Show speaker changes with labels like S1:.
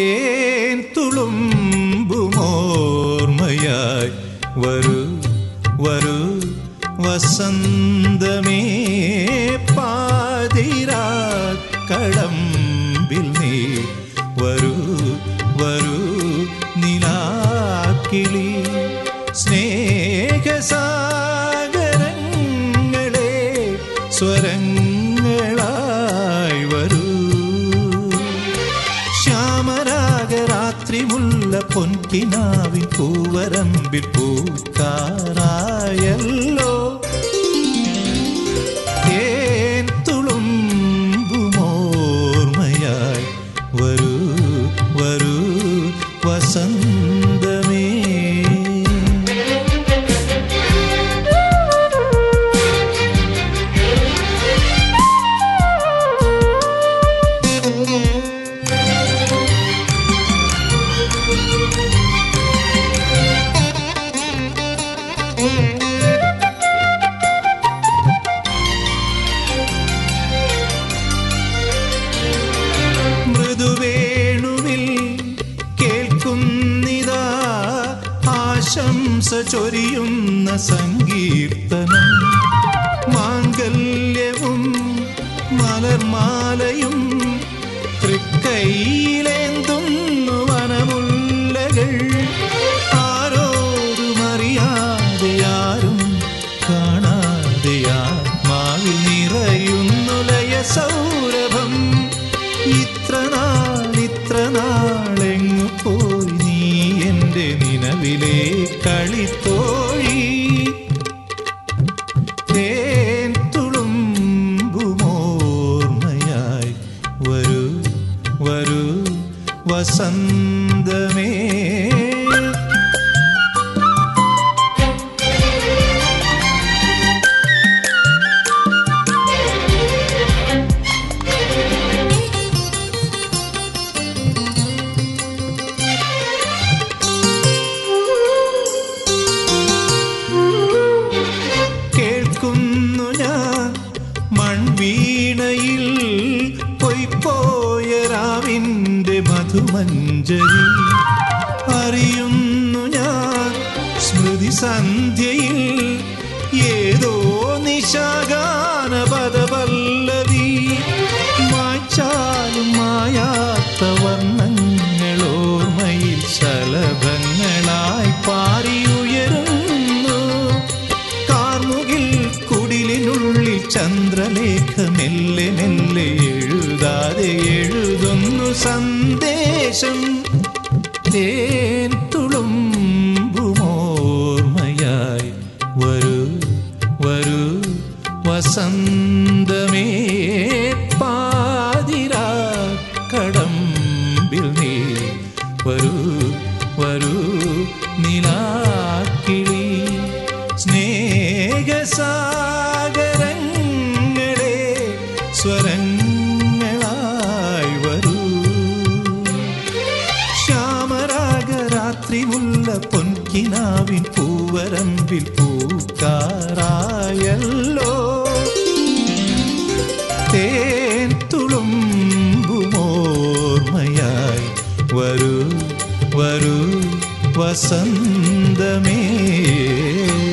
S1: തേൻ തുളുമ്പുമോർമ്മയായി വരൂ വരൂ വസന്തമേ പാതിരാക്കടമ്പിൽ നീ വരൂ വരൂ നിലാക്കിളി സ്നേഹസാഗരങ്ങളെ സ്വരങ്ങളായി വരൂ ശ്യാമരാഗരാത്രി മുല്ല പൊൻകിനാവിൻ പൂവരമ്പിൽ പൂക്കാറായല്ലോ തേൻ തുളുമ്പുമോർമ്മയായി വരൂ വരൂ വസന്തമേ. മൃദുവേണുവിൽ കേൾക്കുന്നിതാ ആശംസ ചൊരിയുന്ന സങ്കീർത്തനം. മാംഗല്യവും മലർമാലയും തൃക്കൈയിലേന്തുന്നു വനമുല്ലകൾ. ആരോരുമറിയാതെ ആരും കാണാതെയാ മാവിൽ നിറയുന്നു ലയ സൗരഭം. ഇത്ര നാളെങ്ങു പോയി നീ എൻ്റെ നിലവിലെ കളിത്തോഴി. തേൻ തുളുമ്പുമോർമ്മയായി വരൂ വരൂ വസന്തമേ. കേൾക്കുന്നു ഞാൻ മൺവീണയിൽ പൊയ്പോയ രാവിൻ്റെ മധുമഞ്ജരി. അറിയുന്നു ഞാൻ സ്മൃതി സന്ധ്യയിൽ ഏതോ നിശാഗാന പദപല്ലവി. മായ്ച്ചാലും മായാത്ത വർണ്ണങ്ങളോർമ്മയിൽ ശലഭങ്ങളായി പാറിയുയരുന്നു. കാർമുകിൽ കുടിലിനുള്ളിൽ ചന്ദ്രലേഖ മെല്ലെ മെല്ലെ എഴുതാതെ എഴുതുന്നു സന്ദേശം. തേൻ തുളുമ്പുമോർമ്മയായി വരൂ വരൂ വസന്തമേ പാതിരാക്കടമ്പിൽ നീ വരൂ വരൂ നിലാക്കിളി സ്നേഹസാഗരങ്ങളെ സ്വരങ്ങളായി വരൂ. ശ്യാമരാഗരാത്രി മുല്ല പൊൻകിനാവിൻ പൂവരമ്പിൽ പൂക്കാറായല്ലോ തേൻ തുളുമ്പുമോർമ്മയായി വരൂ വരൂ വസന്തമേ.